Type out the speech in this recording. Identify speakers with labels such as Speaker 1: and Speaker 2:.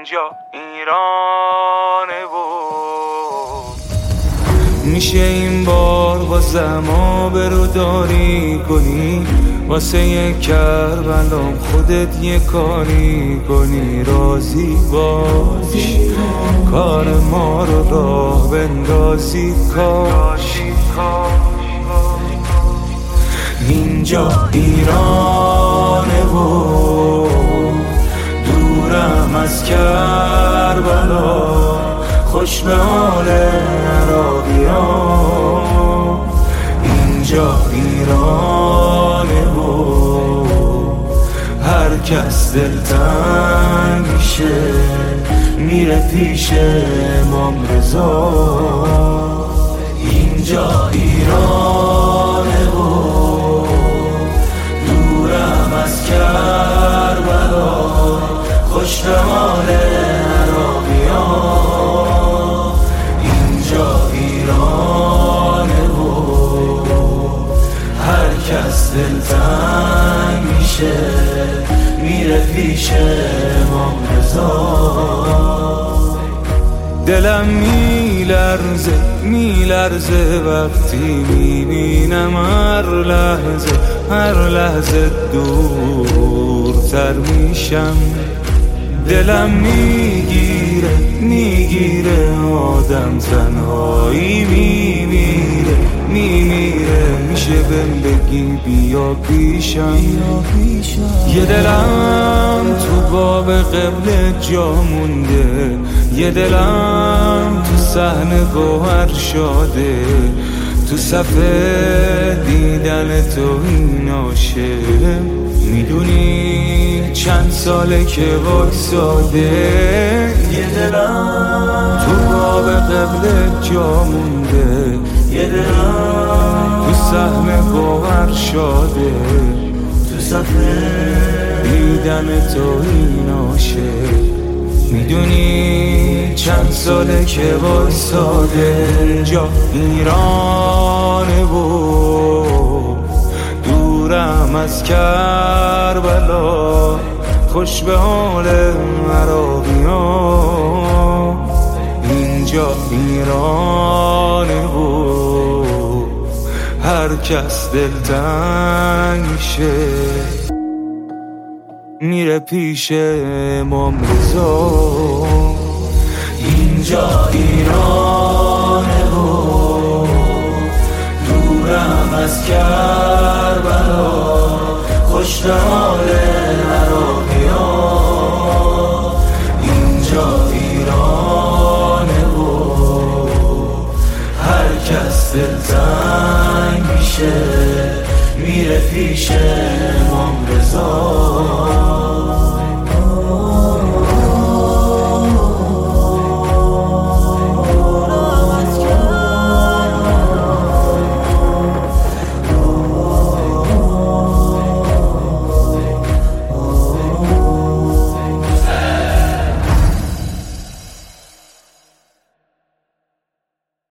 Speaker 1: اینجا ایرانه و میشه این بار بازم آبروداری کنی واسه یک کربلام خودت یه کاری کنی راضی باش کار ما رو راه بندازی کاش اینجا ایرانه و دورم از کربلا خوش به حال عراقیان اینجا ایرانه و هر کس دلتنگ میشه میره پیش امام رضا اینجا ایرانه و دورم از کربلا خوش به حال عراقیان اینجا ایرانه و هر کس دلتنگ میشه میره پیش امام رضا دلم میلرزه وقتی میبینم هر لحظه دورتر میشم دلم میگیره آدم تنهایی میمیره میشه بهم بگی بیا پیشم یه دلم تو باب قبل جا مونده یه دلم تو صحنه گوهر شاده تو صفحه دیدن تو این عاشق میدونی چند ساله که وایساده یه دلم تو باب قبل جا مونده یه دلم تو صحنه گوهر شاده تو صفحه دیدن تو این عاشق میدونی چند ساله که وایساده جا ایرانه و دورم از کربلا خوش به حال عراقیان اینجا ایرانه و هر کس دلتنگ میشه میره پیش امام رضا اینجا ایرانه و دورم از کربلا خوش به حال عراقیان اینجا ایرانه و هر کس دلتنگ میشه میره پیش امام رضا